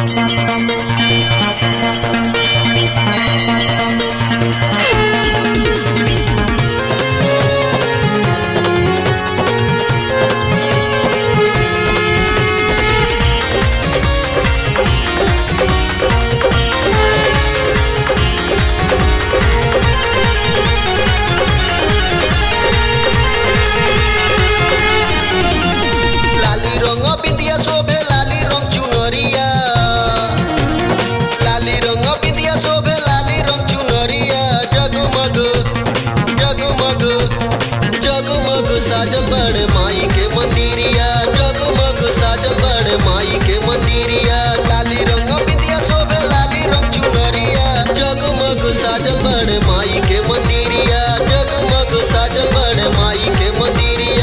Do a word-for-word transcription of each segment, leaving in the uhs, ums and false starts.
साजल बड़े माई के मंदिरिया, जगमग साजल बड़े माई के मंदिरिया। लाली रंग बिंदिया शोभे लाली रंग चुनरिया, जगमग साजल बड़े माई के मंदिरिया, जगमग साजल बड़े माई के मंदिरिया।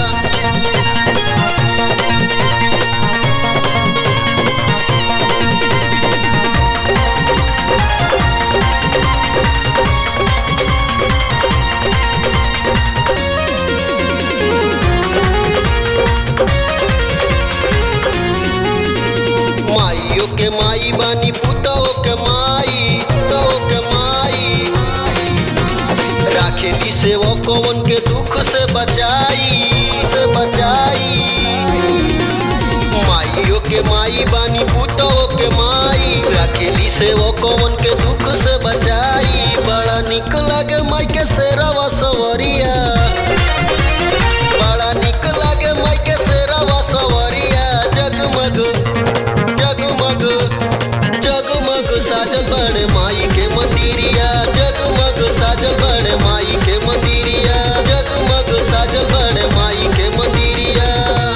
माइयों के माई बानी पुतों के माई, पुतों के माई राखेली से वो कौन के दुख से बचाई, से बचाई। माइयों के माई बानी पुतों के माई राखेली से वो कौन के दुख से बचाई। बड़ा निक लागे माई के शेरवा सवरिया, बड़ा निक लागे माई के शेरवा सवरिया। जगमग जगमग जगमग साजल बड़े माई के मंदिरिया, जगमग साजल बड़े माई के मंदिरिया, जगमग साजल बड़े माई के मंदिरिया।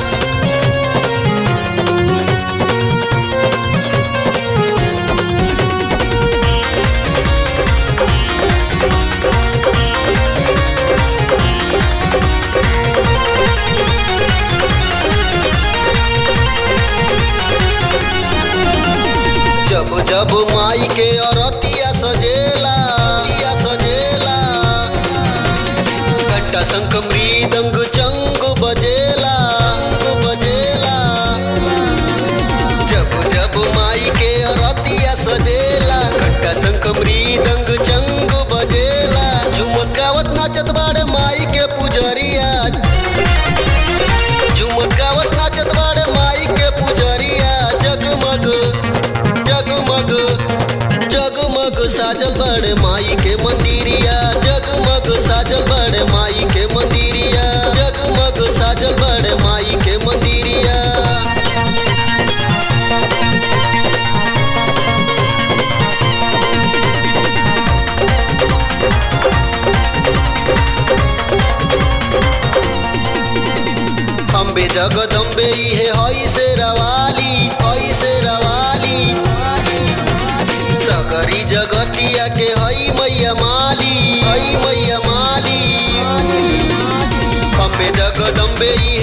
जब जब माई के औरतिया सजेला, सजेला घंटा शंख मृदंग चंग बजेला, बजेला। जब जब माई के औरतिया सजेला घंटा शंख मृदंग चंग बजेला। झुमत गावत नाचत बाड़े माई के पुजरिया, झुमत गावत नाचत बाड़े माई के पुजरिया। जगमग जगमग जगमग साजल बड़े माई के मंदिरिया, जगमग साजल बड़े माई के मंदिरिया, जगमग साजल बड़े माई के मंदिरिया। अम्बे जगदम्बे इहे हई शेरावाली, हई शेरावाली सगरी जगतिया के हई मैया माली, हई मैया माली। अम्बे जगदम्बे